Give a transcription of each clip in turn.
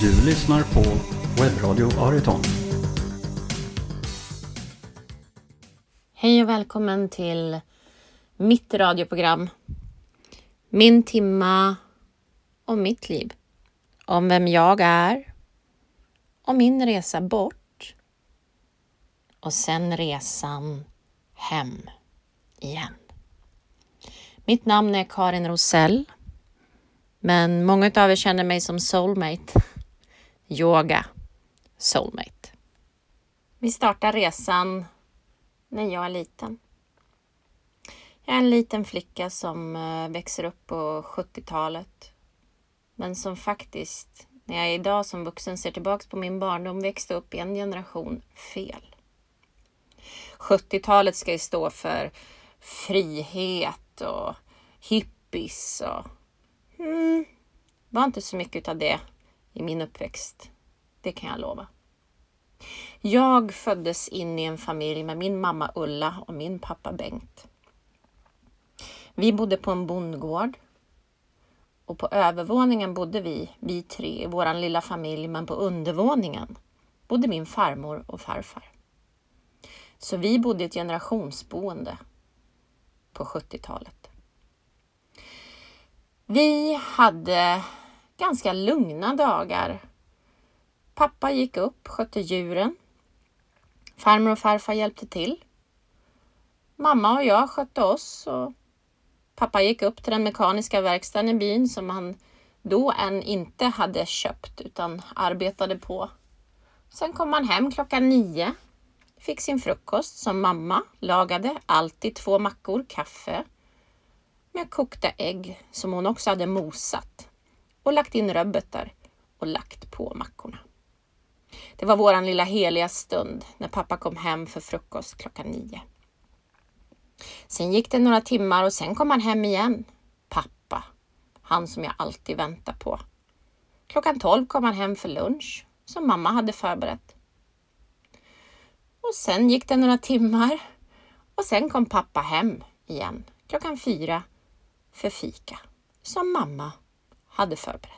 Du lyssnar på Webbradio Ariton. Hej och välkommen till mitt radioprogram. Min timma om mitt liv. Om vem jag är. Om min resa bort. Och sen resan hem igen. Mitt namn är Karin Rosell. Men många av er känner mig som soulmate. Yoga soulmate. Vi startar resan när jag är liten. Jag är en liten flicka som växer upp på 70-talet. Men som faktiskt, när jag idag som vuxen ser tillbaka på min barndom, växte upp i en generation fel. 70-talet ska ju stå för frihet och hippies och var inte så mycket av det i min uppväxt. Det kan jag lova. Jag föddes in i en familj med min mamma Ulla och min pappa Bengt. Vi bodde på en bondgård. Och på övervåningen bodde vi tre i våran lilla familj, men på undervåningen bodde min farmor och farfar. Så vi bodde i ett generationsboende på 70-talet. Vi hade ganska lugna dagar. Pappa gick upp, skötte djuren. Farmor och farfar hjälpte till. Mamma och jag skötte oss och pappa gick upp till den mekaniska verkstaden i byn som han då än inte hade köpt utan arbetade på. Sen kom han hem 9:00. Fick sin frukost som mamma lagade. Alltid 2 mackor kaffe med kokta ägg som hon också hade mosat. Och lagt in rödbetor och lagt på mackorna. Det var våran lilla heliga stund när pappa kom hem för frukost 9:00. Sen gick det några timmar och sen kom han hem igen. Pappa, han som jag alltid väntar på. 12:00 kom han hem för lunch som mamma hade förberett. Och sen gick det några timmar och sen kom pappa hem igen 4:00 för fika som mamma hade förberett.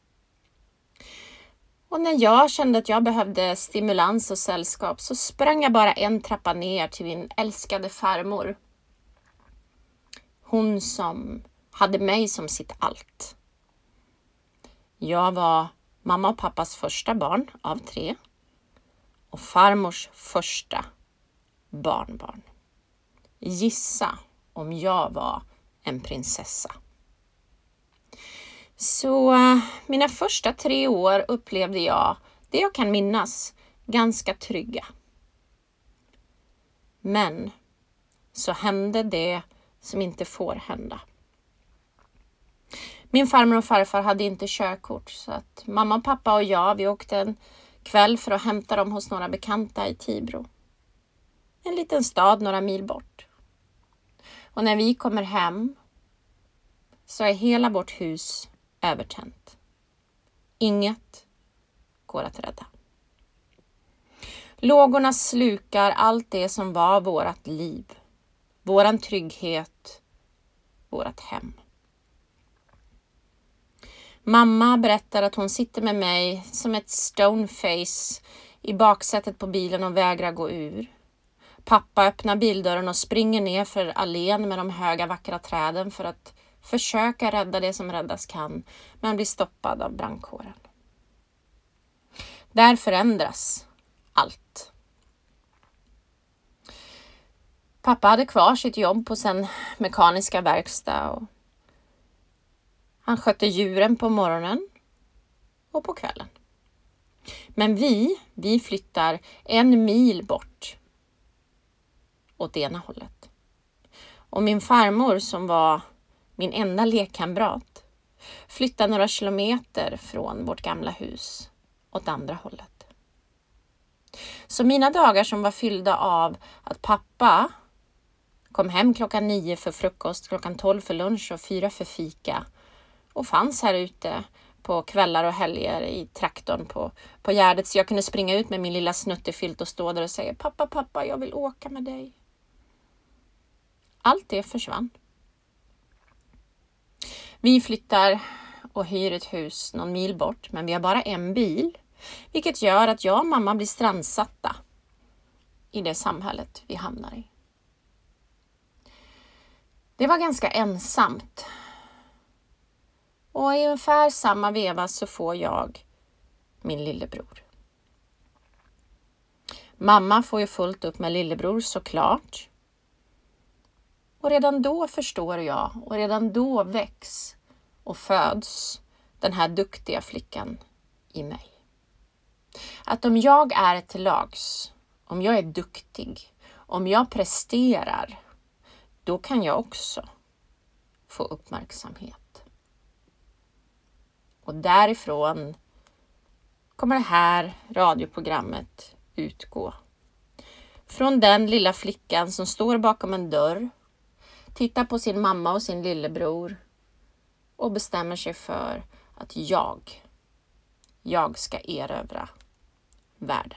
Och när jag kände att jag behövde stimulans och sällskap så sprang jag bara en trappa ner till min älskade farmor. Hon som hade mig som sitt allt. Jag var mamma och pappas första barn av 3 och farmors första barnbarn. Gissa om jag var en prinsessa. Så mina första 3 år upplevde jag, det jag kan minnas, ganska trygga. Men så hände det som inte får hända. Min farmor och farfar hade inte körkort så att mamma och pappa och jag, vi åkte en kväll för att hämta dem hos några bekanta i Tibro. En liten stad några mil bort. Och när vi kommer hem så är hela vårt hus övertänt. Inget går att rädda. Lågorna slukar allt det som var vårat liv. Våran trygghet. Vårat hem. Mamma berättar att hon sitter med mig som ett stoneface i baksätet på bilen och vägrar gå ur. Pappa öppnar bildörren och springer ner för allén med de höga vackra träden för att försöka rädda det som räddas kan, men blir stoppad av brandkåren. Där förändras allt. Pappa hade kvar sitt jobb på sin mekaniska verkstad och han skötte djuren på morgonen och på kvällen. Men vi flyttar 1 mil bort åt ena hållet. Och min farmor som var min enda lekkamrat flyttade några kilometer från vårt gamla hus åt andra hållet. Så mina dagar som var fyllda av att pappa kom hem 9:00 för frukost, 12:00 för lunch och 4 för fika och fanns här ute på kvällar och helger i traktorn på Gärdet så jag kunde springa ut med min lilla snuttefilt och stå där och säga pappa, jag vill åka med dig. Allt det försvann. Vi flyttar och hyr ett hus någon mil bort, men vi har bara en bil. Vilket gör att jag och mamma blir strandsatta i det samhället vi hamnar i. Det var ganska ensamt. Och i ungefär samma veva så får jag min lillebror. Mamma får ju fullt upp med lillebror såklart. Och redan då förstår jag och redan då väcks och föds den här duktiga flickan i mig. Att om jag är till lags, om jag är duktig, om jag presterar, då kan jag också få uppmärksamhet. Och därifrån kommer det här radioprogrammet utgå. Från den lilla flickan som står bakom en dörr, tittar på sin mamma och sin lillebror och bestämmer sig för att jag ska erövra världen.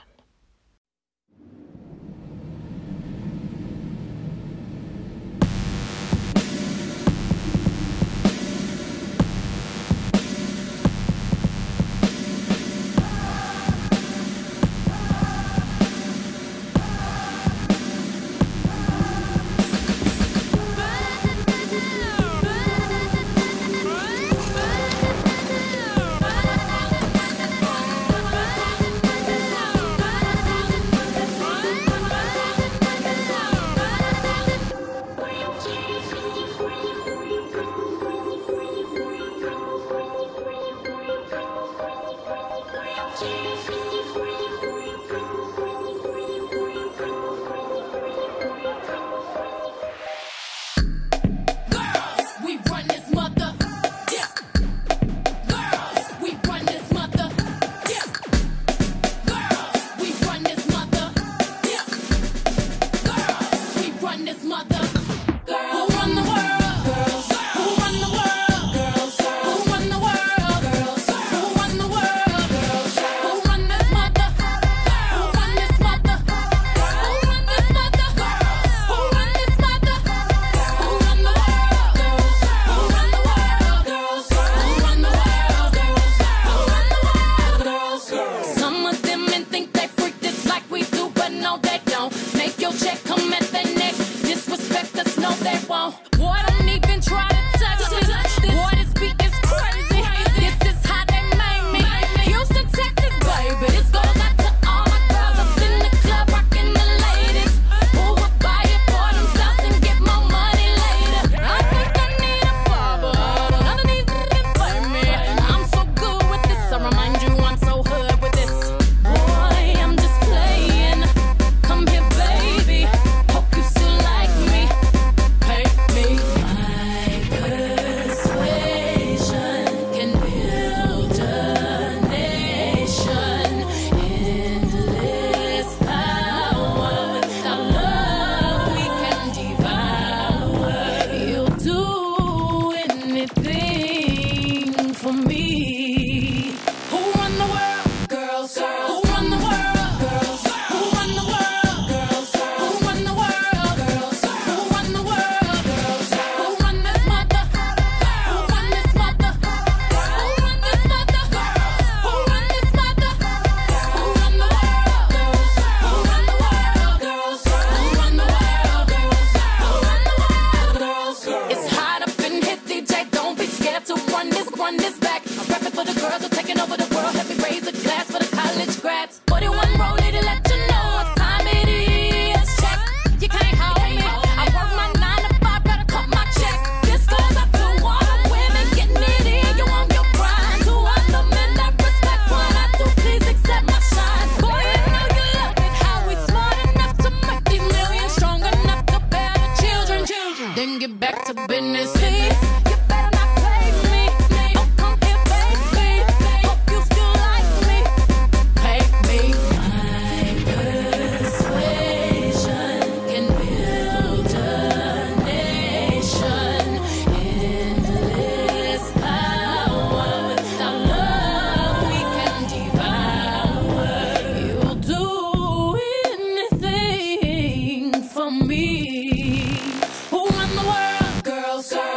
Who run the world? Girls.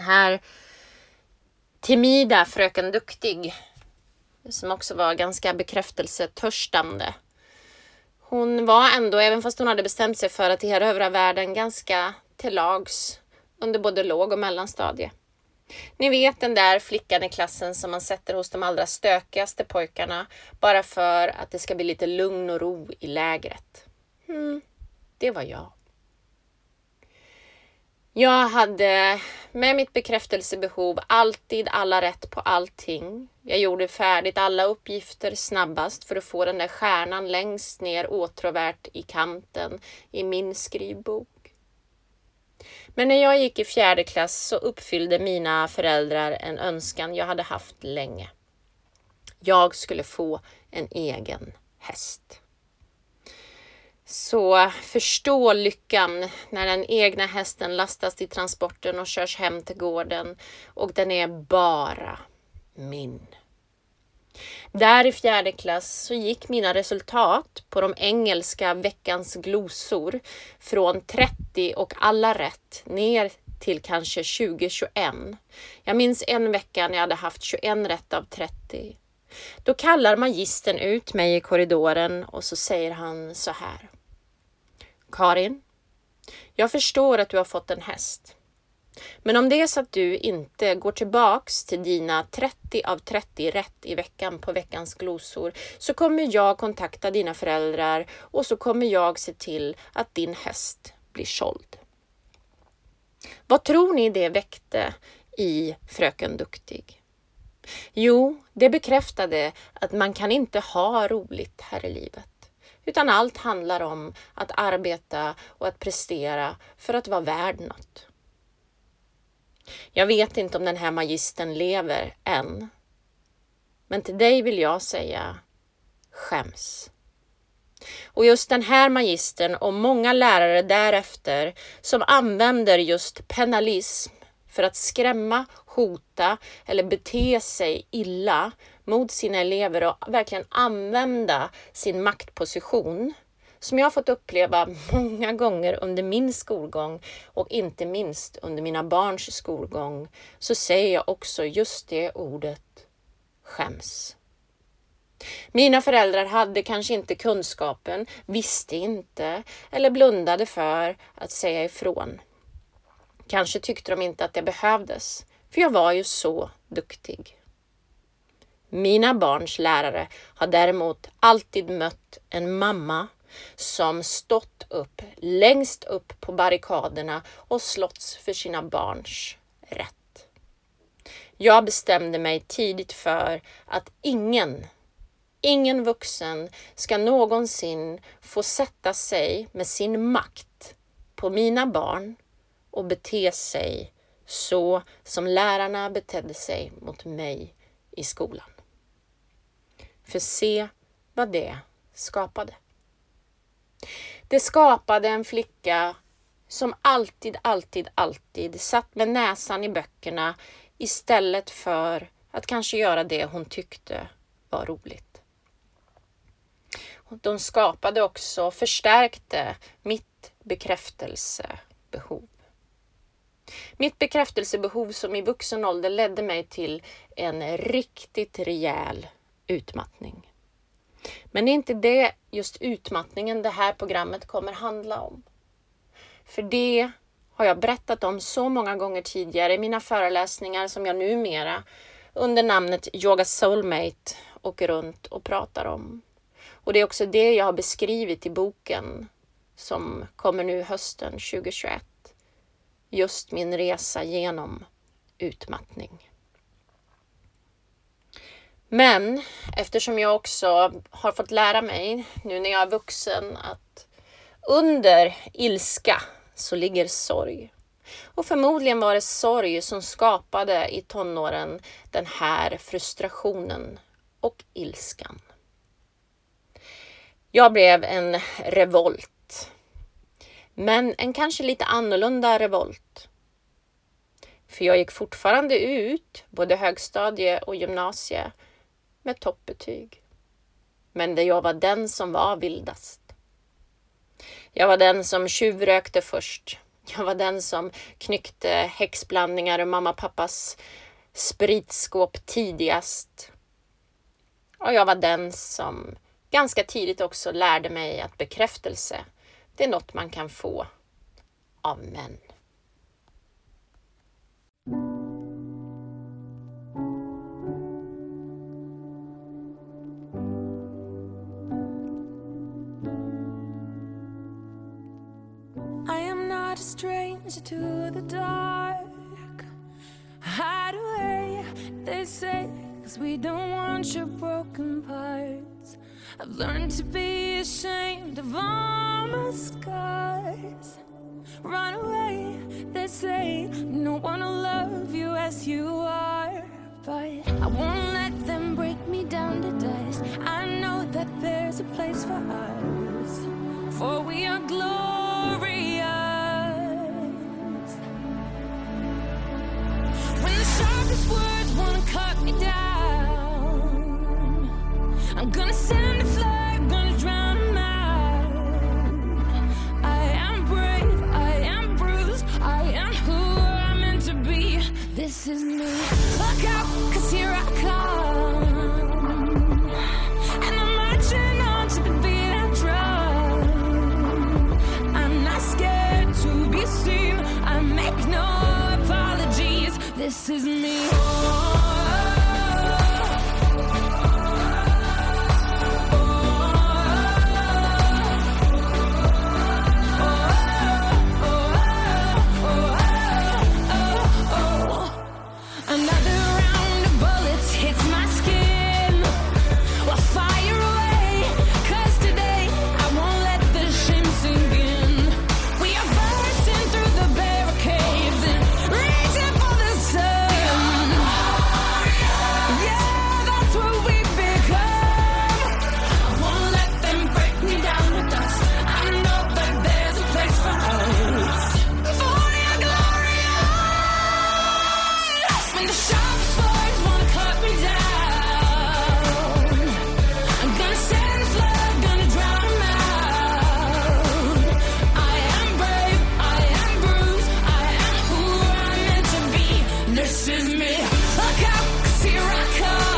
här timida fröken Duktig, som också var ganska bekräftelsetörstande. Hon var ändå, även fast hon hade bestämt sig för att erövra världen, ganska till lags under både låg- och mellanstadie. Ni vet den där flickan i klassen som man sätter hos de allra stökigaste pojkarna bara för att det ska bli lite lugn och ro i lägret. Det var jag. Jag hade med mitt bekräftelsebehov alltid alla rätt på allting. Jag gjorde färdigt alla uppgifter snabbast för att få den där stjärnan längst ner åtråvärt i kanten i min skrivbok. Men när jag gick i 4:e klass så uppfyllde mina föräldrar en önskan jag hade haft länge. Jag skulle få en egen häst. Så förstå lyckan när den egna hästen lastas i transporten och körs hem till gården och den är bara min. Där i 4:e klass så gick mina resultat på de engelska veckans glosor från 30 och alla rätt ner till kanske 20-21. Jag minns en vecka när jag hade haft 21 rätt av 30. Då kallar magistern ut mig i korridoren och så säger han så här: Karin, jag förstår att du har fått en häst. Men om det är så att du inte går tillbaks till dina 30 av 30 rätt i veckan på veckans glosor så kommer jag kontakta dina föräldrar och så kommer jag se till att din häst blir såld. Vad tror ni det väckte i fröken Duktig? Jo, det bekräftade att man kan inte ha roligt här i livet. Utan allt handlar om att arbeta och att prestera för att vara värd något. Jag vet inte om den här magistern lever än. Men till dig vill jag säga: skäms. Och just den här magistern och många lärare därefter som använder just penalism för att skrämma, hota eller bete sig illa mot sina elever och verkligen använda sin maktposition, som jag har fått uppleva många gånger under min skolgång och inte minst under mina barns skolgång, så säger jag också just det ordet: skäms. Mina föräldrar hade kanske inte kunskapen, visste inte eller blundade för att säga ifrån. Kanske tyckte de inte att det behövdes, för jag var ju så duktig. Mina barns lärare har däremot alltid mött en mamma som stått upp längst upp på barrikaderna och slåss för sina barns rätt. Jag bestämde mig tidigt för att ingen vuxen ska någonsin få sätta sig med sin makt på mina barn och bete sig så som lärarna betedde sig mot mig i skolan. För se vad det skapade. Det skapade en flicka som alltid satt med näsan i böckerna istället för att kanske göra det hon tyckte var roligt. De skapade också, förstärkte mitt bekräftelsebehov. Mitt bekräftelsebehov som i vuxen ålder ledde mig till en riktigt rejäl utmattning. Men det är inte det, just utmattningen, det här programmet kommer handla om. För det har jag berättat om så många gånger tidigare i mina föreläsningar som jag numera under namnet Yoga Soulmate åker runt och pratar om. Och det är också det jag har beskrivit i boken som kommer nu hösten 2021. Just min resa genom utmattning. Men eftersom jag också har fått lära mig nu när jag är vuxen att under ilska så ligger sorg. Och förmodligen var det sorg som skapade i tonåren den här frustrationen och ilskan. Jag blev en revolt. Men en kanske lite annorlunda revolt. För jag gick fortfarande ut både högstadie och gymnasie med toppbetyg. Men jag var den som var vildast. Jag var den som tjuvrökte först. Jag var den som knyckte häxblandningar och mamma och pappas spritskåp tidigast. Och jag var den som ganska tidigt också lärde mig att bekräftelse, det är något man kan få av män. I am not a stranger to the dark. Hide away, they say, 'cause we don't want your broken parts. I've learned to be ashamed of all my scars. Run away, they say, no one will love you as you are. But I won't let them break me down to dust. I know that there's a place for us, for we are glorious. When the sharpest words wanna cut me down, I'm gonna send a flag, gonna drown them out. I am brave, I am bruised, I am who I'm meant to be. This is me. Look out, 'cause here I come, and I'm marching on to the beat I drum. I'm not scared to be seen, I make no apologies. This is me. Another round of bullets hits my skin. Well, fire away, 'cause today I won't let the shame sink in. We are bursting through the barricades and reaching for the sun. Yeah, that's what we become. I won't let them break me down to dust. I know that there's a place for us, for we are glorious. When the sharp swords wanna cut me down, I'm gonna send a flood, gonna drown them out. I am brave, I am bruised, I am who I'm meant to be. This is me. Look out, 'cause here I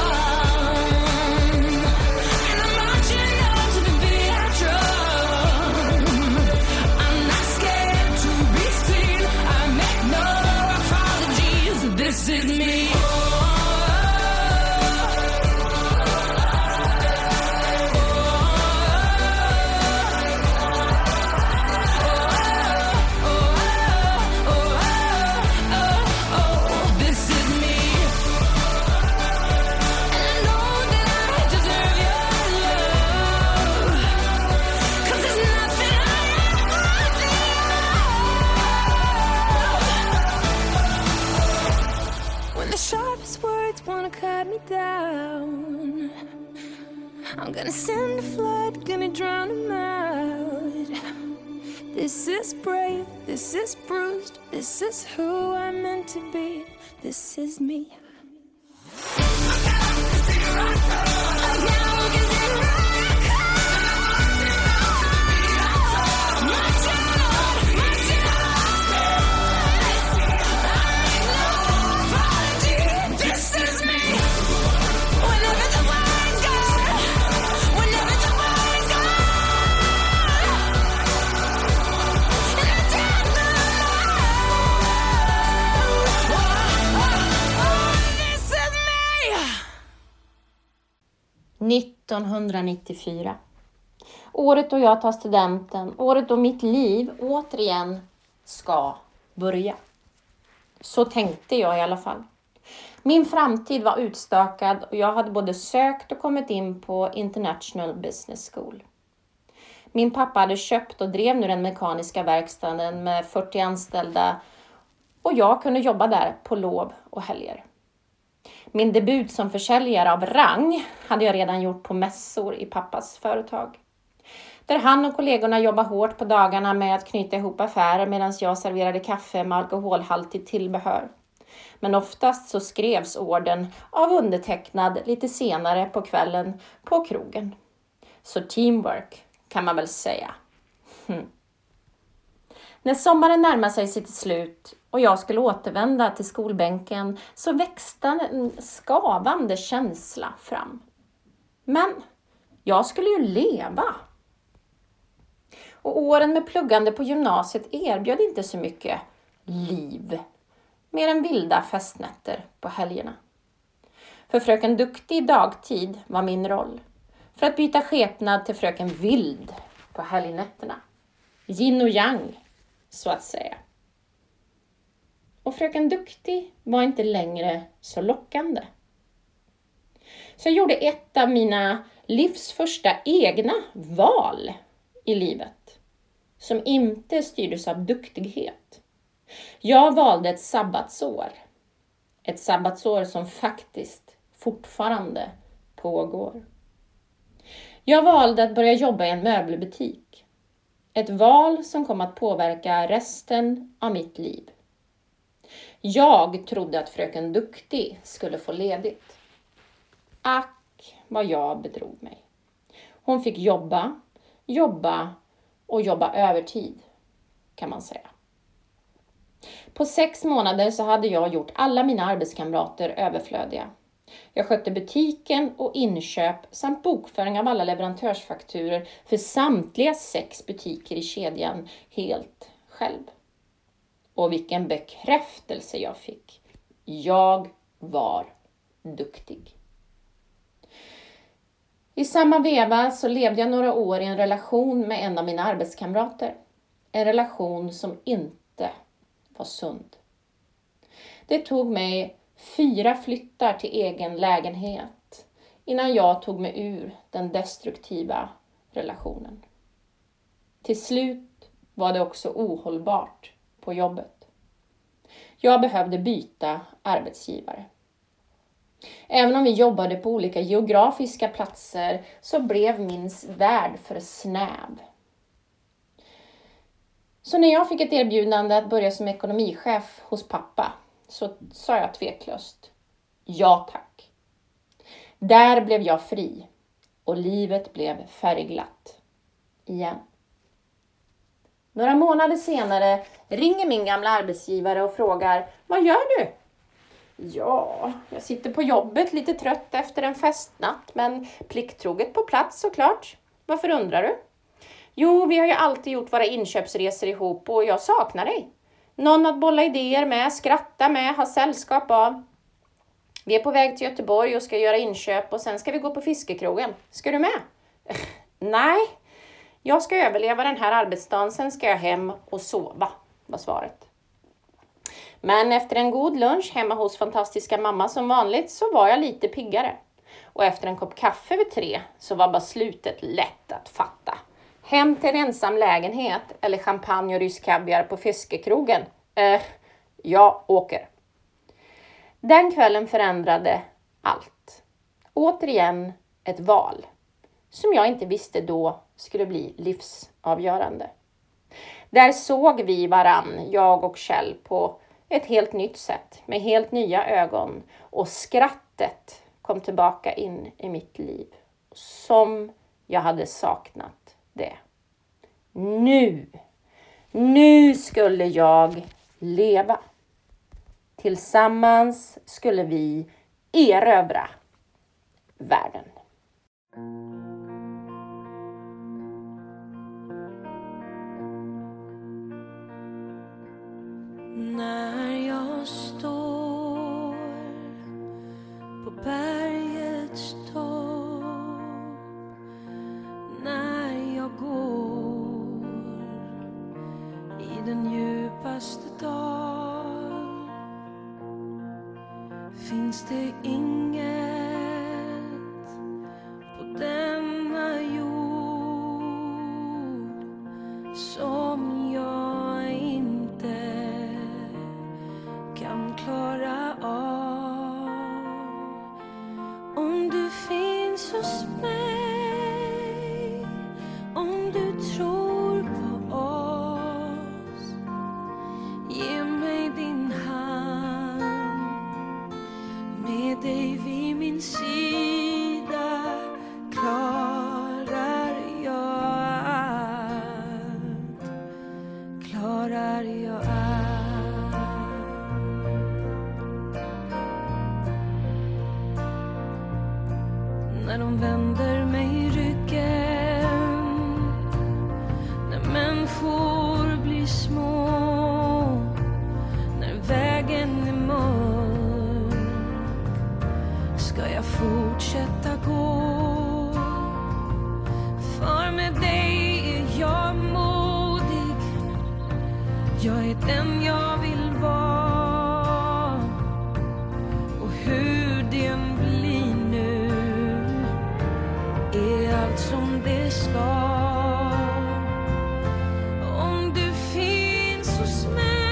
come, and I'm marching on to the beat I drum. I'm not scared to be seen, I make no apologies. This is me. This is me. And I know that I deserve your love, 'cause there's nothing I am worthy of. When the sharpest words wanna cut me down, I'm gonna send a flood, gonna drown them out. This is brave, this is bruised, this is who I'm meant to be. This is me. This is me. Whenever the wind's gone, whenever the wind's gone, and I take the this is me. 1994. Året då jag tar studenten. Året då mitt liv återigen ska börja. Så tänkte jag i alla fall. Min framtid var utstakad och jag hade både sökt och kommit in på International Business School. Min pappa hade köpt och drev nu den mekaniska verkstaden med 40 anställda och jag kunde jobba där på lov och helger. Min debut som försäljare av rang hade jag redan gjort på mässor i pappas företag. Där han och kollegorna jobbade hårt på dagarna med att knyta ihop affärer medan jag serverade kaffe med alkoholhaltigt tillbehör. Men oftast så skrevs orden av undertecknad lite senare på kvällen på krogen. Så teamwork kan man väl säga. När sommaren närmade sig sitt slut och jag skulle återvända till skolbänken så växte en skavande känsla fram. Men jag skulle ju leva. Och åren med pluggande på gymnasiet erbjöd inte så mycket liv. Mer än vilda festnätter på helgerna. För fröken Duktig dagtid var min roll. För att byta skepnad till fröken Vild på helgnätterna. Yin och yang, så att säga. Och fröken Duktig var inte längre så lockande. Så jag gjorde ett av mina livs första egna val i livet. Som inte styrdes av duktighet. Jag valde ett sabbatsår. Ett sabbatsår som faktiskt fortfarande pågår. Jag valde att börja jobba i en möbelbutik. Ett val som kom att påverka resten av mitt liv. Jag trodde att fröken Duktig skulle få ledigt. Ack, vad jag bedrog mig. Hon fick jobba och jobba övertid, kan man säga. På 6 månader så hade jag gjort alla mina arbetskamrater överflödiga. Jag skötte butiken och inköp samt bokföring av alla leverantörsfakturer för samtliga 6 butiker i kedjan helt själv. Och vilken bekräftelse jag fick. Jag var duktig. I samma veva så levde jag några år i en relation med en av mina arbetskamrater. En relation som inte var sund. Det tog mig 4 flyttar till egen lägenhet innan jag tog mig ur den destruktiva relationen. Till slut var det också ohållbart på jobbet. Jag behövde byta arbetsgivare. Även om vi jobbade på olika geografiska platser så blev min värld för snäv. Så när jag fick ett erbjudande att börja som ekonomichef hos pappa så sa jag tveklöst ja tack. Där blev jag fri och livet blev färgglatt igen. Några månader senare ringer min gamla arbetsgivare och frågar: vad gör du? Ja, jag sitter på jobbet lite trött efter en festnatt, men plikttroget på plats såklart. Varför undrar du? Jo, vi har ju alltid gjort våra inköpsresor ihop och jag saknar dig. Någon att bolla idéer med, skratta med, ha sällskap av. Vi är på väg till Göteborg och ska göra inköp och sen ska vi gå på fiskekrogen. Ska du med? Nej, jag ska överleva den här arbetsdagen, sen ska jag hem och sova, var svaret. Men efter en god lunch hemma hos fantastiska mamma som vanligt så var jag lite piggare. Och efter en kopp kaffe vid 3 så var bara slutet lätt att fatta. Hem till en ensam lägenhet eller champagne och rysk kaviar på fiskekrogen. Jag åker. Den kvällen förändrade allt. Återigen ett val. Som jag inte visste då skulle bli livsavgörande. Där såg vi varann, jag och Kjell, på ett helt nytt sätt. Med helt nya ögon. Och skrattet kom tillbaka in i mitt liv. Som jag hade saknat det. Nu skulle jag leva. Tillsammans skulle vi erövra världen. När jag står på bergets topp, när jag går i den djupaste dal, finns det inget på denna jord som jag inte kan klara av. Om du finns hos mig, om du tror på oss, ge mig din hand. Med dig vid min sida klarar jag allt. Klarar när de vänder mig ryggen, när människor blir små, när vägen är mörk, ska jag fortsätta gå. För med dig är jag modig, jag är den jag vill vara. Och hur det än blir nu är allt som det ska. Om du finns hos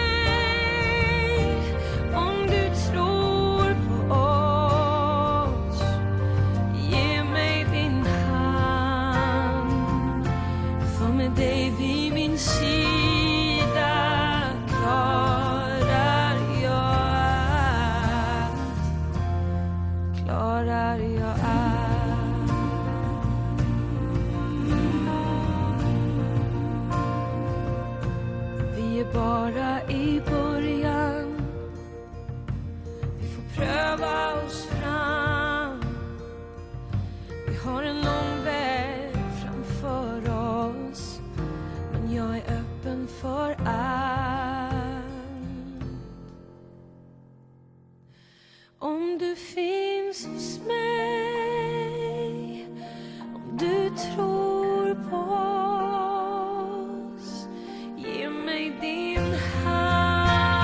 mig, om du tror på oss, ge mig din hand. För med dig vid min sida klarar jag allt, klarar jag allt. Vi är bara i början, vi får pröva oss fram. Vi har en lång väg framför oss, men jag är öppen för allt. Om du finns hos mig, om du tror på oss, ge mig din hand.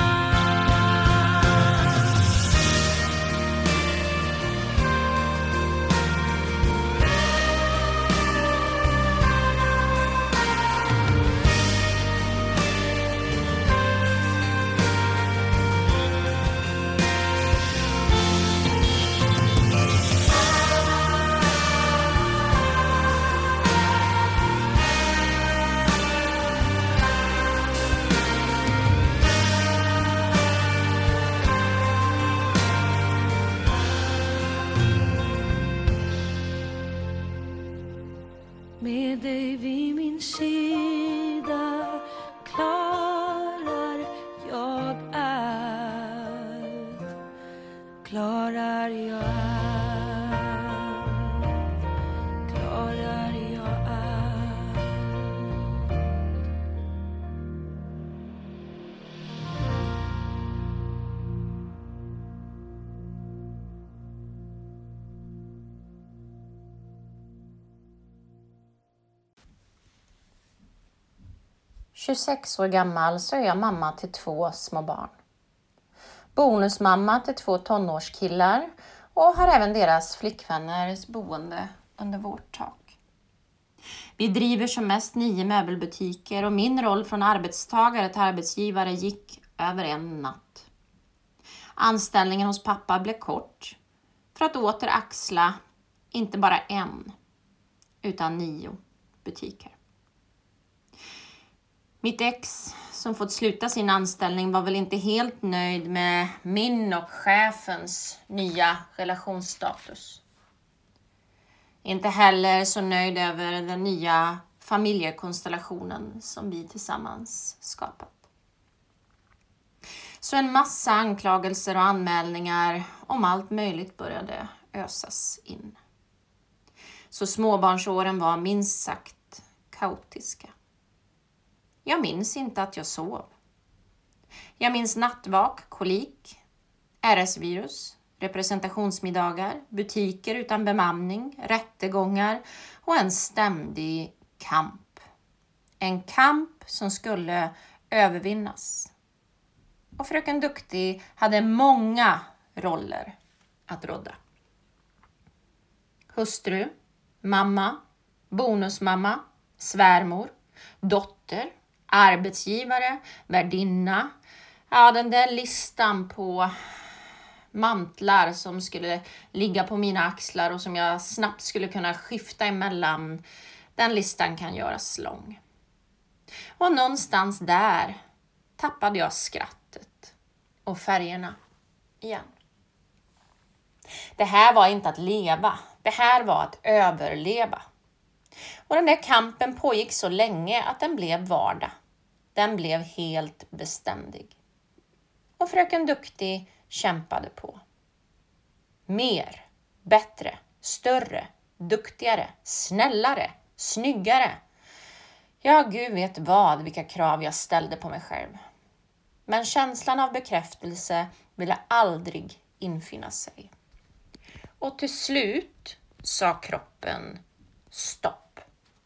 Med dig vid min sida klarar jag allt, klarar jag allt, klarar jag allt. –26 år gammal så är jag mamma till 2 små barn. Bonusmamma till 2 tonårskillar och har även deras flickvänners boende under vårt tak. Vi driver som mest 9 möbelbutiker och min roll från arbetstagare till arbetsgivare gick över en natt. Anställningen hos pappa blev kort för att åter axla inte bara 1 utan 9 butiker. Mitt ex som fått sluta sin anställning var väl inte helt nöjd med min och chefens nya relationsstatus. Inte heller så nöjd över den nya familjekonstellationen som vi tillsammans skapat. Så en massa anklagelser och anmälningar om allt möjligt började ösas in. Så småbarnsåren var minst sagt kaotiska. Jag minns inte att jag sov. Jag minns nattvak, kolik, RS-virus, representationsmiddagar, butiker utan bemanning, rättegångar och en ständig kamp. En kamp som skulle övervinnas. Och fröken Duktig hade många roller att rodda. Hustru, mamma, bonusmamma, svärmor, dotter, arbetsgivare, värdinna. Ja, den där listan på mantlar som skulle ligga på mina axlar och som jag snabbt skulle kunna skifta emellan. Den listan kan göras lång. Och någonstans där tappade jag skrattet och färgerna igen. Det här var inte att leva. Det här var att överleva. Och den där kampen pågick så länge att den blev vardag. Den blev helt beständig. Och fröken Duktig kämpade på. Mer, bättre, större, duktigare, snällare, snyggare. Ja, Gud vet vilka krav jag ställde på mig själv. Men känslan av bekräftelse ville aldrig infinna sig. Och till slut sa kroppen stopp.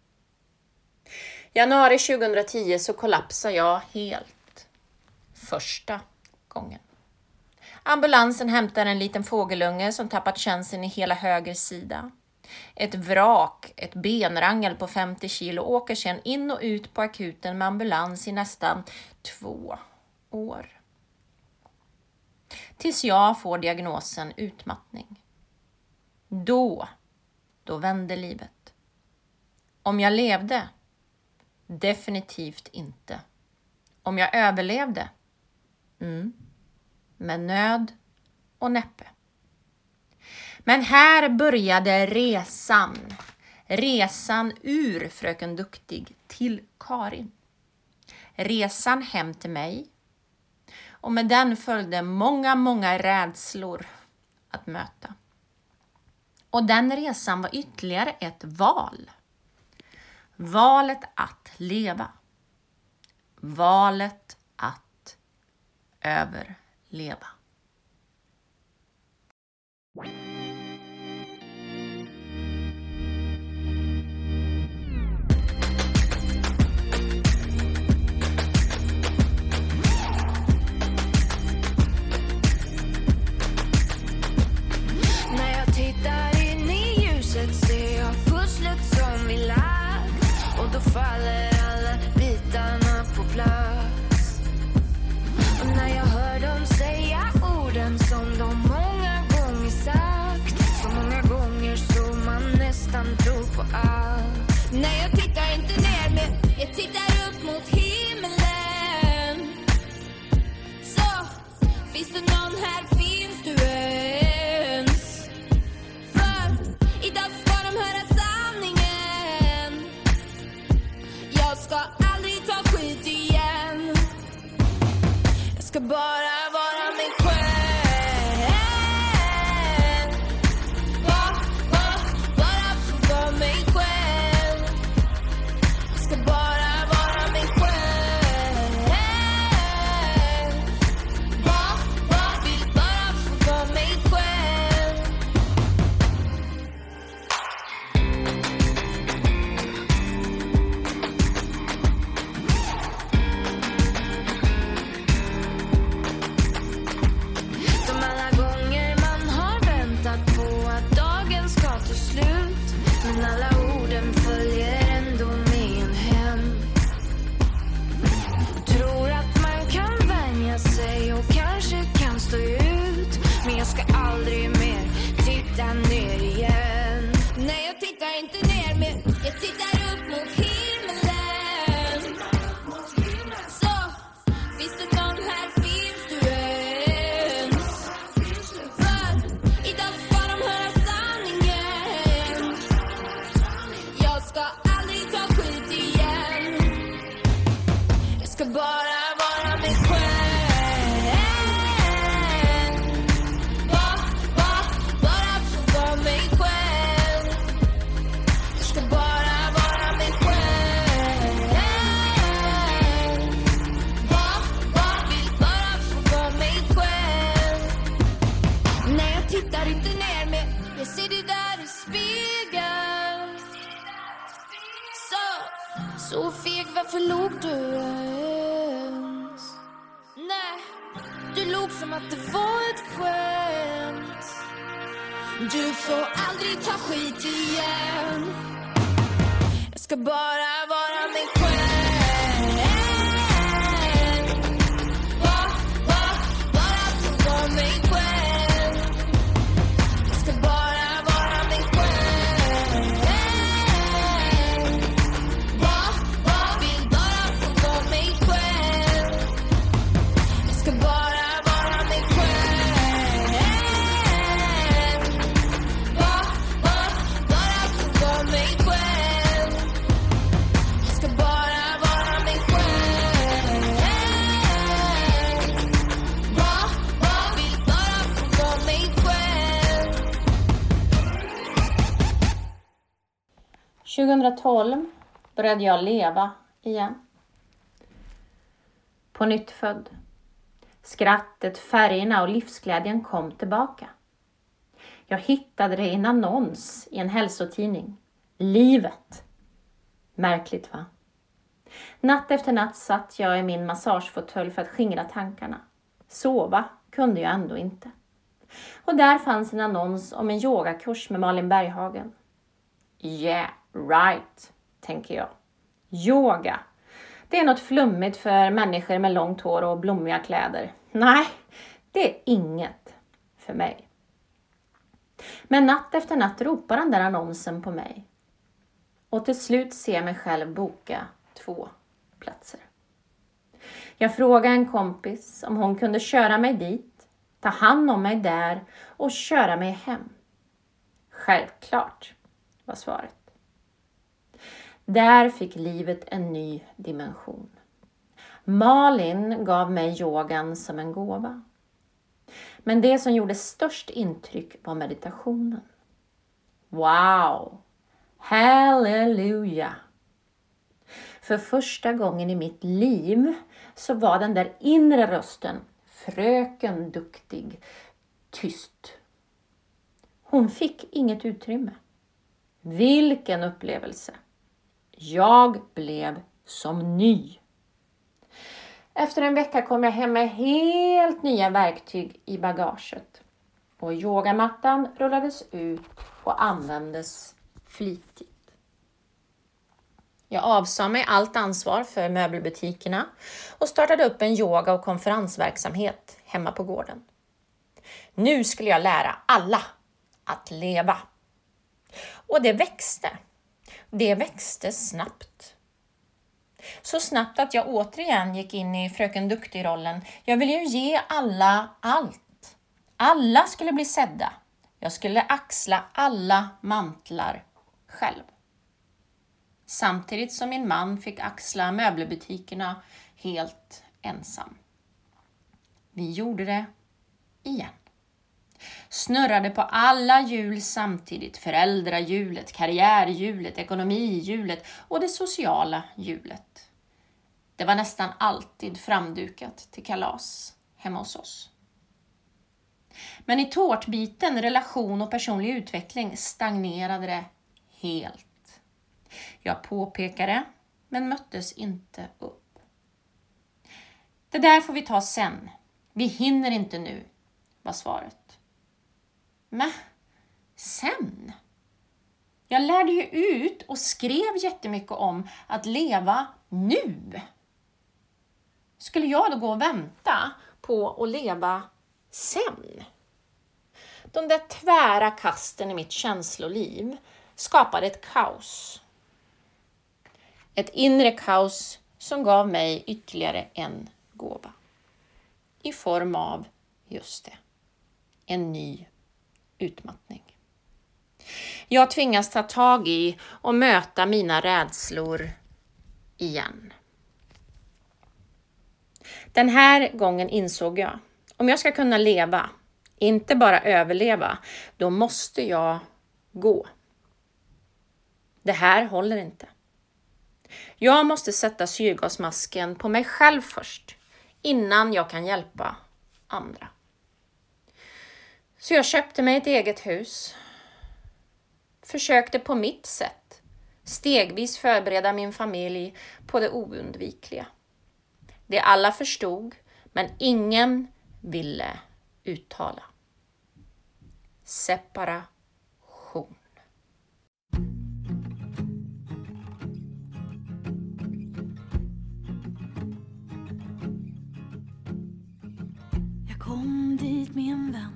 Januari 2010 så kollapsade jag helt. Första gången. Ambulansen hämtar en liten fågelunge som tappat känseln i hela höger sida. Ett vrak, ett benrangel på 50 kilo åker sedan in och ut på akuten med ambulans i nästan 2 år. Tills jag får diagnosen utmattning. Då vände livet. Om jag levde? Definitivt inte. Om jag överlevde? Med nöd och näppe. Men här började resan. Resan ur Fröken Duktig till Karin. Resan hem till mig. Och med den följde många rädslor att möta. Och den resan var ytterligare ett val. Valet att leva. Valet att överleva. När jag tittar in i ljuset ser jag pusslet som vi lagt, och då faller alla bitarna på plats. Och när jag hör dem säga orden som de många gånger sagt, så många gånger så man nästan tror på allt. Nej, jag tittar inte ner, men jag tittar upp mot himlen. Så, finns det någon här, finns du ens? För idag ska de höra sanningen. Jag ska aldrig ta skit igen. Jag ska bara vara mig själv. Bara få vara mig själv. Jag ska bara vara mig själv. Vill bara få vara mig själv. De alla gånger man har väntat på att dagen ska ta slut, men alla orden följer ändå med en hem. Tror att man kan vänja sig och kanske kan stå ut, men jag ska aldrig mer titta ner igen. Nej, jag tittar inte ner, men jag tittar upp mot himlen. Så, finns det någon här, finns du ens? För idag ska de höra sanningen. Jag ska aldrig ta skit igen. Jag ska bara vara mig själv. Bara få vara mig själv. Jag ska bara vara mig själv. Vill bara få vara mig själv. Nej, jag tittar inte ner, men jag ser det där i spegeln. Så feg, varför låg du ens? Nej, du låg som att det var ett skämt. Du får aldrig ta skit igen. Jag ska bara vara mig själv. Bara få vara mig själv. Jag ska bara vara mig själv. Vill bara få vara mig själv. Jag ska bara vara mig själv. Bara få vara mig själv. 2012 började jag leva igen. På nytt född. Skrattet, färgerna och livsglädjen kom tillbaka. Jag hittade det i en annons i en hälsotidning. Livet. Märkligt, va? Natt efter natt satt jag i min massagefåtölj för att skingra tankarna. Sova kunde jag ändå inte. Och där fanns en annons om en yogakurs med Malin Berghagen. Yeah, right, tänker jag. Yoga. Det är något flummigt för människor med långt hår och blommiga kläder. Nej, det är inget för mig. Men natt efter natt ropar den där annonsen på mig. Och till slut ser jag mig själv boka 2 platser. Jag frågade en kompis om hon kunde köra mig dit, ta hand om mig där och köra mig hem. Självklart, var svaret. Där fick livet en ny dimension. Malin gav mig yogan som en gåva. Men det som gjorde störst intryck var meditationen. Wow! Halleluja! För första gången i mitt liv så var den där inre rösten, fröken duktig, tyst. Hon fick inget utrymme. Vilken upplevelse! Jag blev som ny. Efter en vecka kom jag hem med helt nya verktyg i bagaget. Och yogamattan rullades ut och användes flitigt. Jag avsade mig allt ansvar för möbelbutikerna och startade upp en yoga- och konferensverksamhet hemma på gården. Nu skulle jag lära alla att leva. Och det växte. Det växte snabbt. Så snabbt att jag återigen gick in i fröken Duktig-rollen. Jag ville ju ge alla allt. Alla skulle bli sedda. Jag skulle axla alla mantlar själv. Samtidigt som min man fick axla möbelbutikerna helt ensam. Vi gjorde det igen. Snurrade på alla hjul samtidigt. Föräldrahjulet, karriärhjulet, ekonomihjulet och det sociala hjulet. Det var nästan alltid framdukat till kalas hemma hos oss. Men i tårtbiten, relation och personlig utveckling stagnerade det helt. Jag påpekade, men möttes inte upp. Det där får vi ta sen. Vi hinner inte nu, var svaret. Men sen? Jag lärde ju ut och skrev jättemycket om att leva nu. Skulle jag då gå och vänta på att leva sen? De där tvära kasten i mitt känsloliv skapade ett kaos. Ett inre kaos som gav mig ytterligare en gåva. I form av, just det, en ny utmattning. Jag tvingas ta tag i och möta mina rädslor igen. Den här gången insåg jag, om jag ska kunna leva, inte bara överleva, då måste jag gå. Det här håller inte. Jag måste sätta syrgasmasken på mig själv först, innan jag kan hjälpa andra. Så jag köpte mig ett eget hus. Försökte på mitt sätt stegvis förbereda min familj på det oundvikliga. Det alla förstod, men ingen ville uttala. Separation. Jag kom dit med en vän.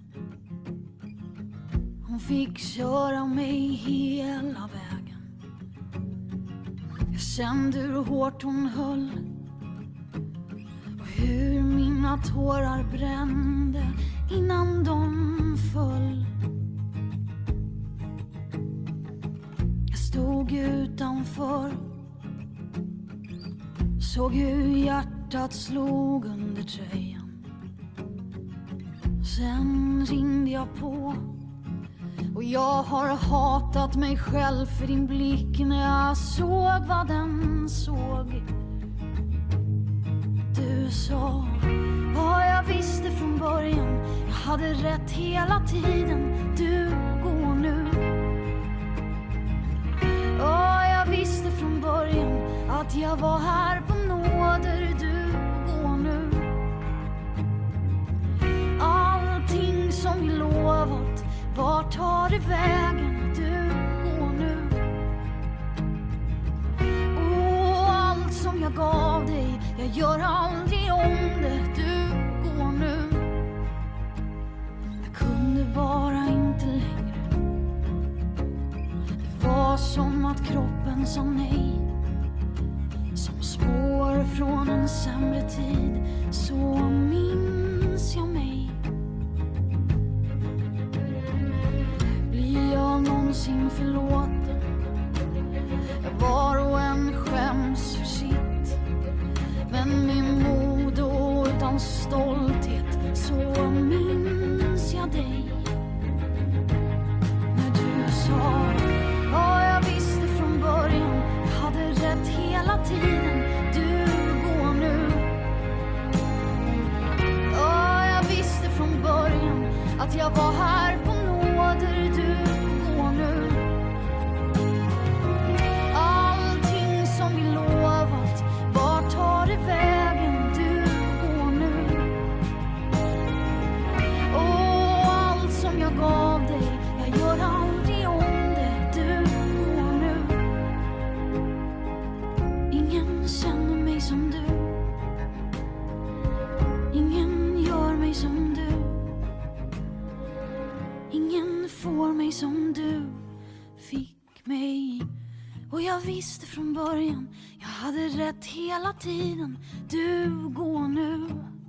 Hon fick köra mig hela vägen. Jag kände hur hårt hon höll och hur mina tårar brände innan de föll. Jag stod utanför, såg hur hjärtat slog under tröjan. Sen ringde jag på Och jag har hatat mig själv för din blick när jag såg vad den såg. Du sa, ja jag visste från början, jag hade rätt hela tiden, du går nu. Ja jag visste från början att jag var här på nåder, du går nu. Allting som vi lovat, vart tar det vägen, du går nu. Och allt som jag gav dig, jag gör aldrig om det, du går nu. Jag kunde bara inte längre. Det var som att kroppen sa nej. Som spår från en sämre tid, så minns jag mig. Blir jag någonsin förlåten? Var och en skäms för sitt. Men med mod och utan stolthet så minns jag dig. När du sa, ja jag visste från början, jag hade rätt hela tiden, du går nu. Ja jag visste från början att jag var här på nåder, du går nu. Allting som vi lovat, vart tar det vägen, du går nu. Och allt som jag gav dig, jag gör aldrig om det, du går nu. Ingen känner mig som du. Ingen gör mig som du. Ingen får mig som du fick mig. Och jag visste från början, jag hade rätt hela tiden, du går nu.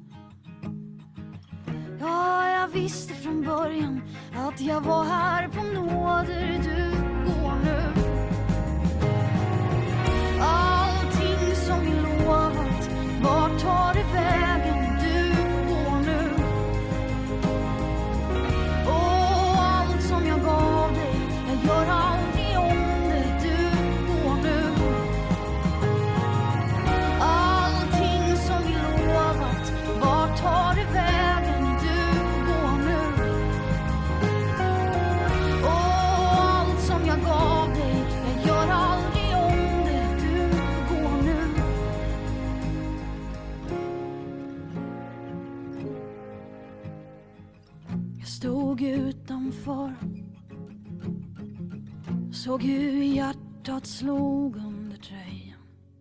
Ja, jag visste från början att jag var här på nåder, du går nu. Allting som vi lovat, vart tar det vägen, du går nu. Och allt som jag gav dig, jag gör aldrig om det, du går nu. Allting som vi lovat, vart tar det vägen, du går nu. Och allt som jag gav dig, jag gör aldrig om det, du går nu. Jag stod utanför, såg hur hjärtat slog under tröjan.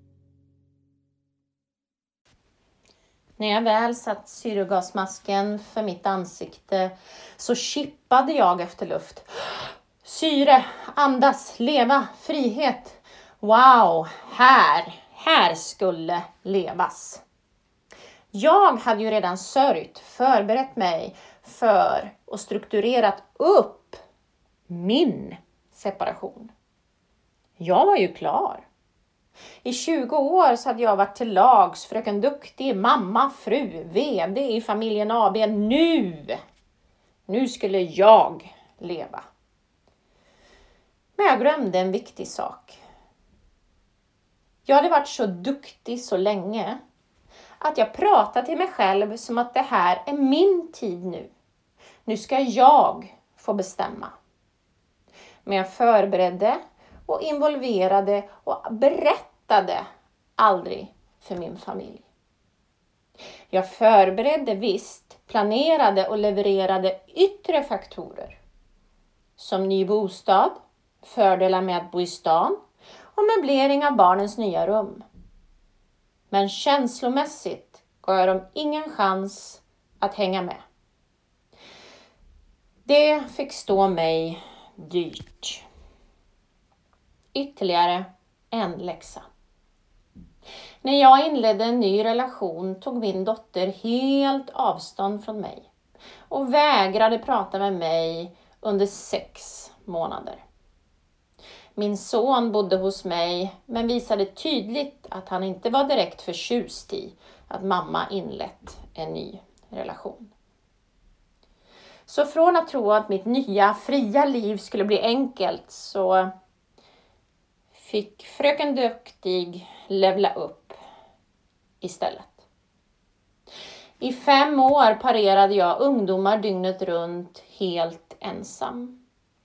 När jag väl satt syrgasmasken för mitt ansikte så kippade jag efter luft. Syre, andas, leva, frihet. Wow, här skulle levas. Jag hade ju redan sörjt, förberett mig för och strukturerat upp min separation. Jag var ju klar. I 20 år så hade jag varit till lags, fröken duktig, mamma, fru, vd i familjen AB. Nu skulle jag leva. Men jag glömde en viktig sak. Jag hade varit så duktig så länge att jag pratade till mig själv som att det här är min tid nu. Nu ska jag få bestämma. Men jag förberedde och involverade och berättade aldrig för min familj. Jag förberedde visst, planerade och levererade yttre faktorer. Som ny bostad, fördelar med att bo i stan och möblering av barnens nya rum. Men känslomässigt gav jag dem ingen chans att hänga med. Det fick stå mig dyrt. Ytterligare en läxa. När jag inledde en ny relation tog min dotter helt avstånd från mig och vägrade prata med mig under 6 månader. Min son bodde hos mig men visade tydligt att han inte var direkt förtjust i att mamma inlett en ny relation. Så från att tro att mitt nya fria liv skulle bli enkelt så fick fröken Duktig levla upp istället. I 5 år parerade jag ungdomar dygnet runt helt ensam.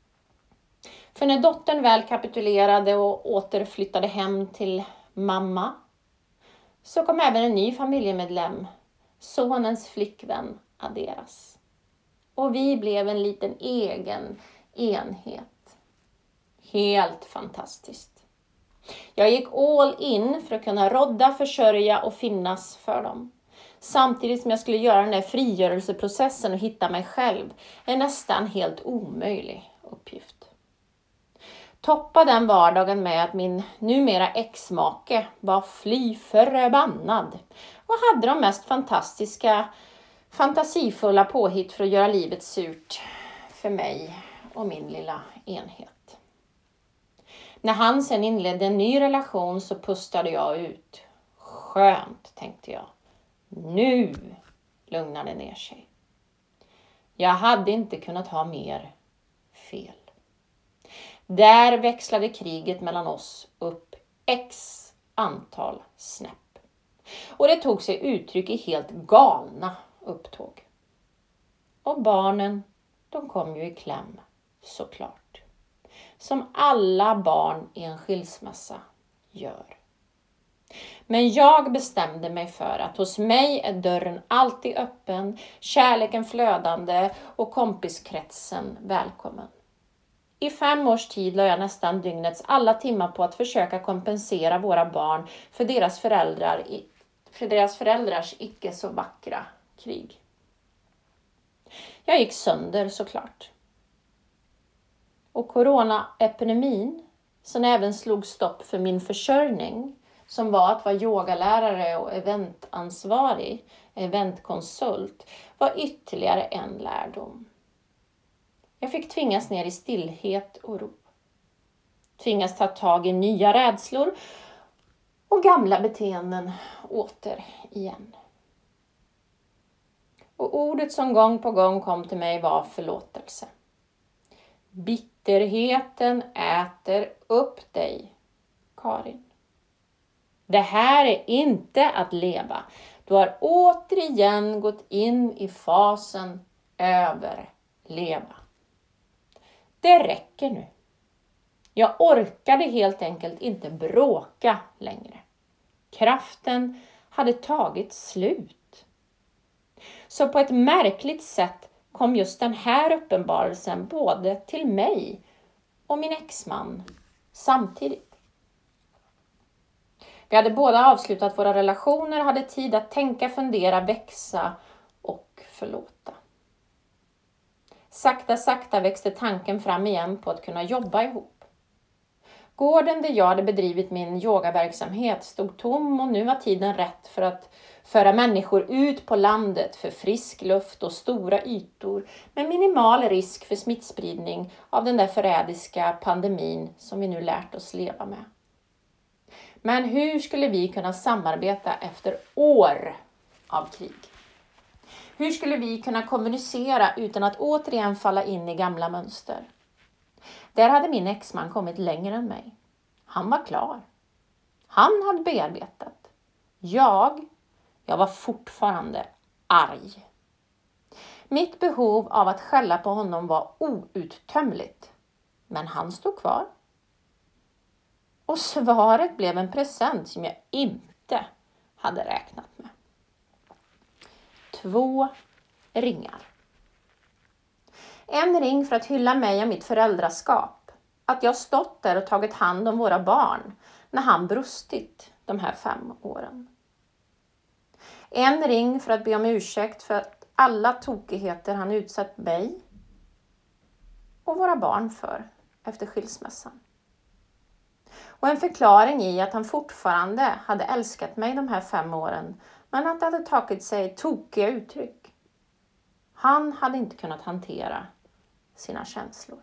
För när dottern väl kapitulerade och återflyttade hem till mamma så kom även en ny familjemedlem, sonens flickvän, adderas. Och vi blev en liten egen enhet. Helt fantastiskt. Jag gick all in för att kunna rodda, försörja och finnas för dem. Samtidigt som jag skulle göra den där frigörelseprocessen och hitta mig själv. En nästan helt omöjlig uppgift. Toppa den vardagen med att min numera ex-make var fly förbannad. Och hade de mest fantasifulla påhitt för att göra livet surt för mig och min lilla enhet. När han sen inledde en ny relation så pustade jag ut. Skönt, tänkte jag. Nu lugnade det ner sig. Jag hade inte kunnat ha mer fel. Där växlade kriget mellan oss upp x antal snäpp. Och det tog sig uttryck i helt galna upptåg. Och barnen, de kom ju i kläm, såklart. Som alla barn i en skilsmässa gör. Men jag bestämde mig för att hos mig är dörren alltid öppen, kärleken flödande och kompiskretsen välkommen. I 5 års tid la jag nästan dygnets alla timmar på att försöka kompensera våra barn för deras föräldrars icke så vackra krig. Jag gick sönder såklart. Och coronaepidemin, som även slog stopp för min försörjning, som var att vara yogalärare och eventansvarig, eventkonsult, var ytterligare en lärdom. Jag fick tvingas ner i stillhet och ro. Tvingas ta tag i nya rädslor och gamla beteenden åter igen. Och ordet som gång på gång kom till mig var förlåtelse. Bitterheten äter upp dig, Karin. Det här är inte att leva. Du har återigen gått in i fasen överleva. Det räcker nu. Jag orkade helt enkelt inte bråka längre. Kraften hade tagit slut. Så på ett märkligt sätt kom just den här uppenbarelsen både till mig och min exman samtidigt. Vi hade båda avslutat våra relationer, hade tid att tänka, fundera, växa och förlåta. Sakta växte tanken fram igen på att kunna jobba ihop. Gården där jag hade bedrivit min yogaverksamhet stod tom och nu var tiden rätt för att föra människor ut på landet för frisk luft och stora ytor med minimal risk för smittspridning av den där förrädiska pandemin som vi nu lärt oss leva med. Men hur skulle vi kunna samarbeta efter år av krig? Hur skulle vi kunna kommunicera utan att återigen falla in i gamla mönster? Där hade min exman kommit längre än mig. Han var klar. Han hade bearbetat. Jag var fortfarande arg. Mitt behov av att skälla på honom var outtömligt. Men han stod kvar. Och svaret blev en present som jag inte hade räknat med. 2 ringar. En ring för att hylla mig och mitt föräldraskap. Att jag stått där och tagit hand om våra barn när han brustit de här 5 åren. En ring för att be om ursäkt för att alla tokigheter han utsatt mig och våra barn för efter skilsmässan. Och en förklaring i att han fortfarande hade älskat mig de här 5 åren, men att det hade tagit sig tokiga uttryck. Han hade inte kunnat hantera sina känslor.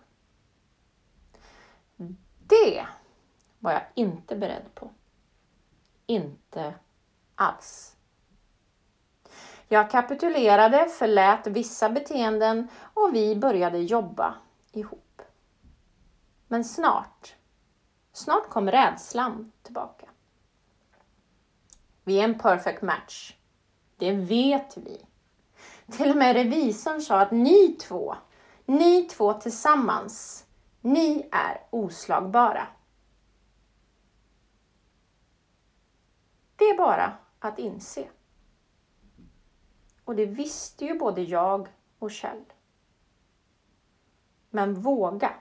Det var jag inte beredd på. Inte alls. Jag kapitulerade, förlät vissa beteenden och vi började jobba ihop. Men snart kom rädslan tillbaka. Vi är en perfect match. Det vet vi. Till och med revisorn sa att ni två tillsammans, ni är oslagbara. Det är bara att inse. Och det visste ju både jag och Kjell. Men våga.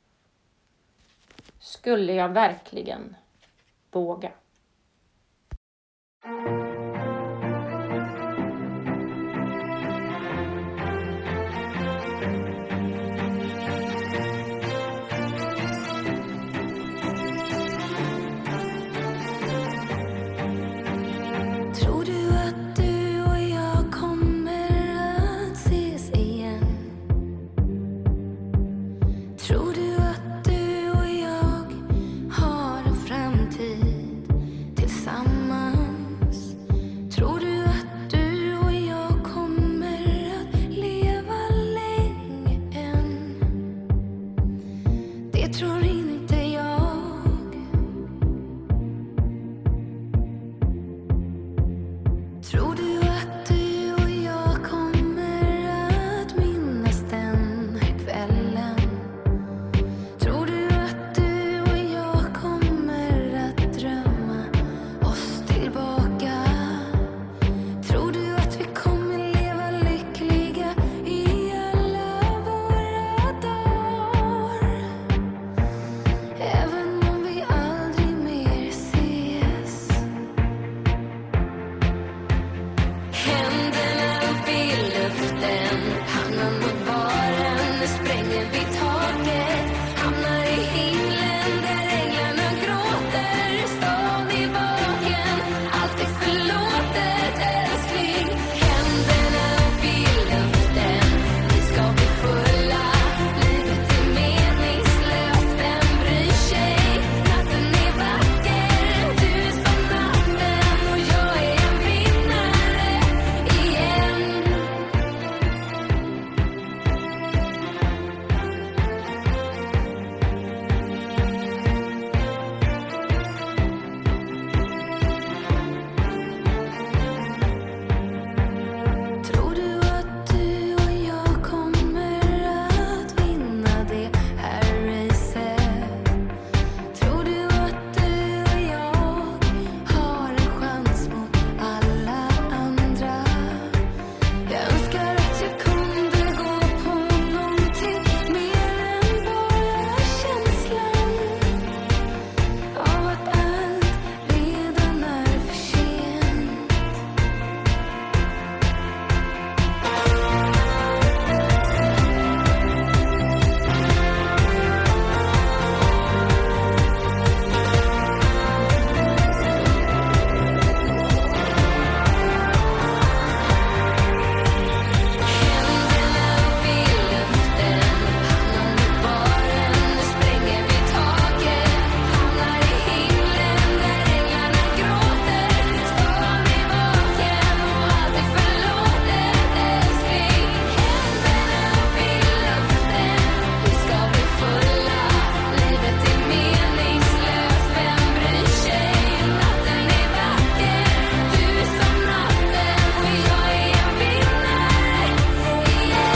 Skulle jag verkligen våga? Tror du att du och jag kommer att ses igen? Tror du att du och jag har en framtid tillsammans? Tror du att du och jag kommer att leva länge än? Det tror inte jag. Tror du att du och jag kommer att minnas den här kvällen? Tror du att du och jag kommer att drömma oss tillbaka? Tror du att vi kommer leva lyckliga i alla våra dagar? Även om vi aldrig mer ses. Händerna upp i luften, pannan mot baren, nu spränger vi taket. Hamnar i himlen där änglarna gråter, stan i baken, allt är förlåtet älskling. Händerna upp i luften, vi ska bli fulla, livet är meningslöst, vem bryr sig? Natten är vacker, du är som natten och jag är en vinnare igen. Tror du att du och jag kommer att vinna det här racet? Tror du att du och jag har en chans mot alla andra? Jag önskar att jag kunde gå på någonting mer än bara känslan av att allt redan är för sent. Händerna upp i luften, pannan mot baren, nu spränger vi taket. Hamnar i himlen där änglarna gråter, stan i baken och allt är förlåtet älskling. Händerna upp i luften, vi ska bli fulla, livet är meningslöst, vem bryr sig? Natten är vacker, du är som natten och jag är en vinnare igen.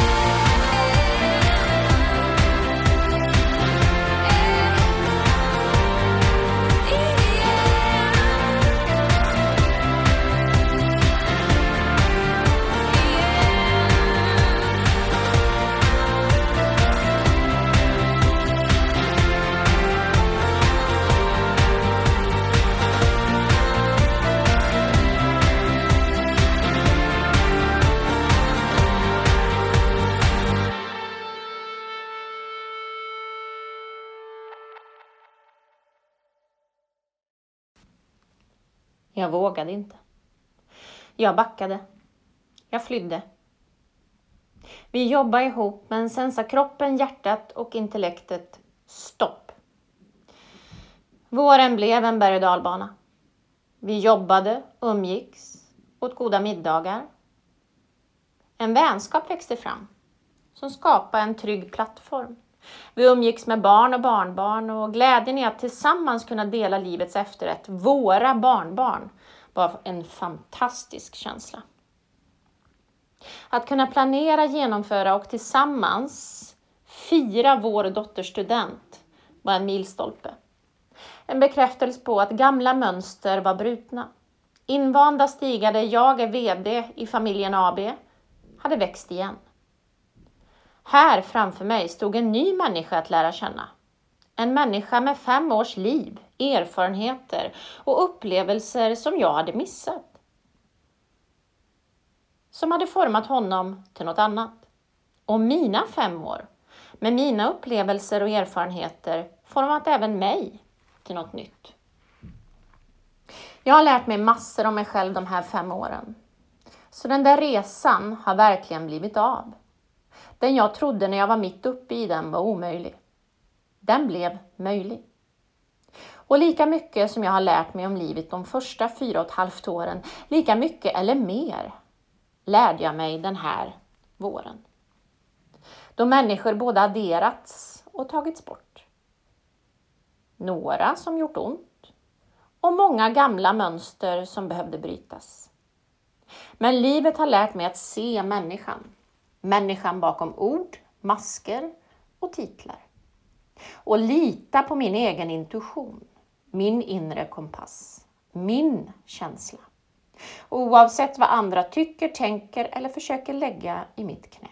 Jag vågade inte. Jag backade. Jag flydde. Vi jobbade ihop, men sen sa kroppen, hjärtat och intellektet stopp. Våren blev en berg- och dalbana. Vi jobbade, umgicks, åt goda middagar. En vänskap växte fram som skapade en trygg plattform. Vi umgicks med barn och barnbarn och glädjen i att tillsammans kunna dela livets efterrätt, våra barnbarn, var en fantastisk känsla. Att kunna planera, genomföra och tillsammans fira vår dotters student var en milstolpe. En bekräftelse på att gamla mönster var brutna. Invanda stigade jag är vd i familjen AB hade växt igen. Här framför mig stod en ny människa att lära känna. En människa med 5 års liv, erfarenheter och upplevelser som jag hade missat. Som hade format honom till något annat. Och mina 5 år, med mina upplevelser och erfarenheter, format även mig till något nytt. Jag har lärt mig massor om mig själv de här 5 åren. Så den där resan har verkligen blivit av. Den jag trodde när jag var mitt uppe i den var omöjlig. Den blev möjlig. Och lika mycket som jag har lärt mig om livet de första 4,5 åren, lika mycket eller mer lärde jag mig den här våren. Då människor både adderats och tagits bort. Några som gjort ont och många gamla mönster som behövde brytas. Men livet har lärt mig att se människan. Människan bakom ord, masker och titlar. Och lita på min egen intuition, min inre kompass, min känsla. Oavsett vad andra tycker, tänker eller försöker lägga i mitt knä.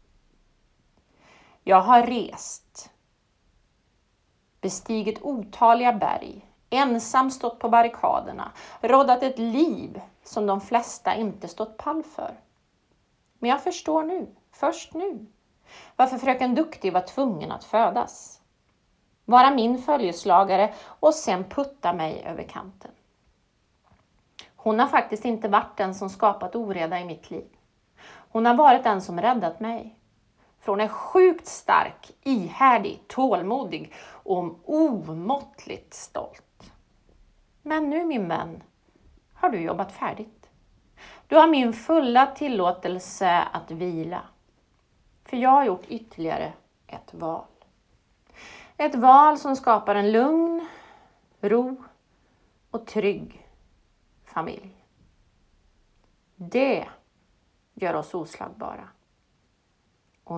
Jag har rest, bestigit otaliga berg, ensam stått på barrikaderna, råddat ett liv som de flesta inte stått pall för. Men jag förstår nu, först nu, varför fröken Duktig var tvungen att födas. Vara min följeslagare och sen putta mig över kanten. Hon har faktiskt inte varit den som skapat oreda i mitt liv. Hon har varit den som räddat mig. För hon är sjukt stark, ihärdig, tålmodig och omåttligt stolt. Men nu min vän, har du jobbat färdigt. Du har min fulla tillåtelse att vila. För jag har gjort ytterligare ett val. Ett val som skapar en lugn, ro och trygg familj. Det gör oss oslagbara. Och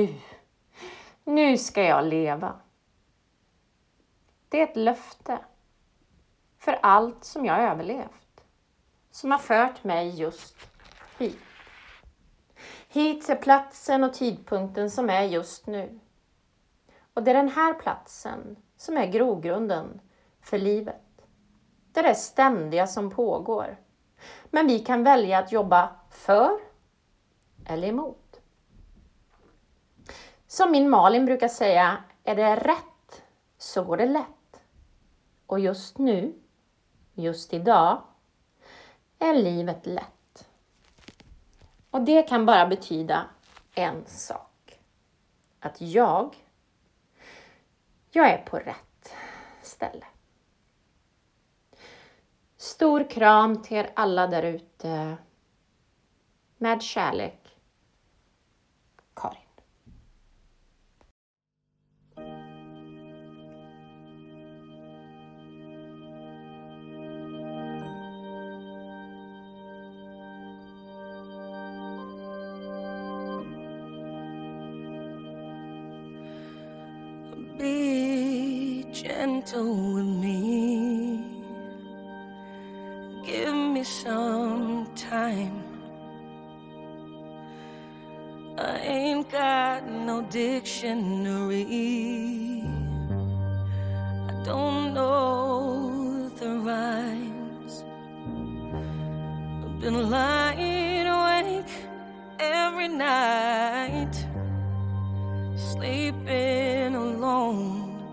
nu ska jag leva. Det är ett löfte för allt som jag överlevt. Som har fört mig just hit. Hit till platsen och tidpunkten som är just nu. Och det är den här platsen som är grogrunden för livet. Det är det ständiga som pågår. Men vi kan välja att jobba för eller emot. Som min Malin brukar säga, är det rätt så går det lätt. Och just nu, just idag, är livet lätt. Och det kan bara betyda en sak. Att jag är på rätt ställe. Stor kram till er alla där ute. Med kärlek, Karin. Be gentle with me. Give me some time. I ain't got no dictionary. I don't know the rhymes. I've been lying awake every night, sleeping alone.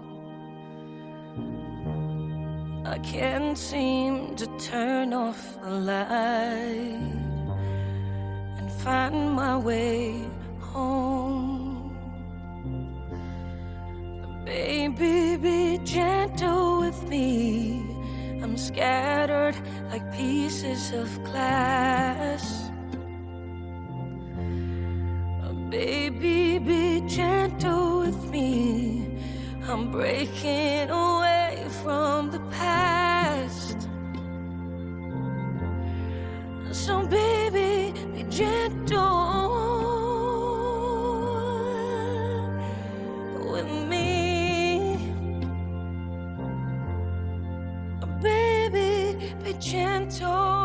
I can't seem to turn off the light and find my way home. Baby, be gentle with me. I'm scattered like pieces of glass. baby, be gentle with me. I'm breaking away from the past. So baby, be gentle with me. Baby, be gentle.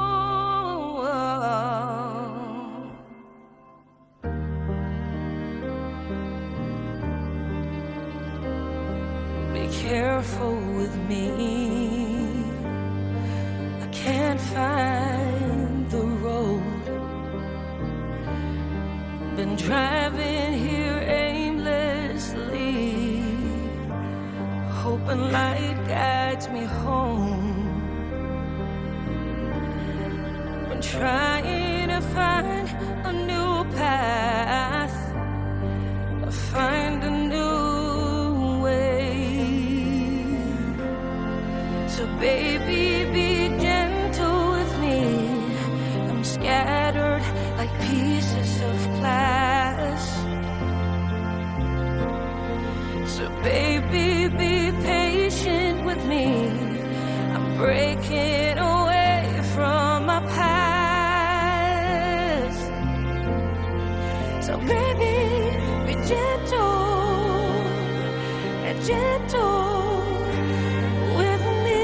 Be careful with me. I can't find the road. Been driving here aimlessly, hoping light guides me home. Been trying to find a new path, find a new way. So baby, be gentle with me. I'm scattered like pieces of glass. So baby, be patient with me. I'm breaking away from my past. So baby, be gentle, gentle with me.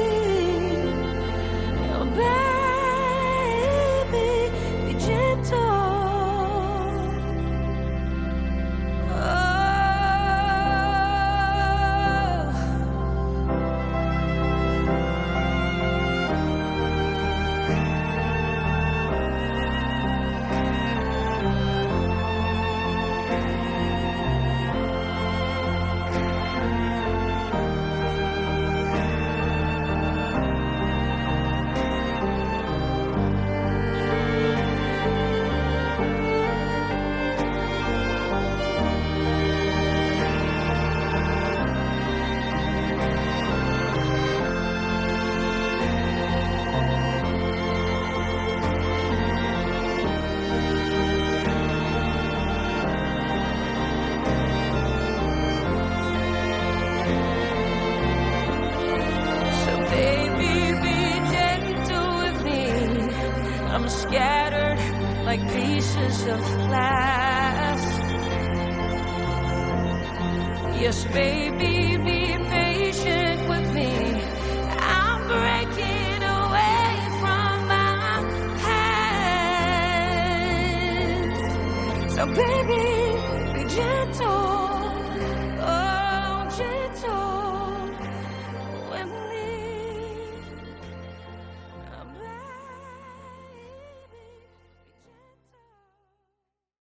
Oh, baby, be gentle. I'm scattered like pieces of glass. Yes, baby, be patient with me. I'm breaking away from my past. So baby,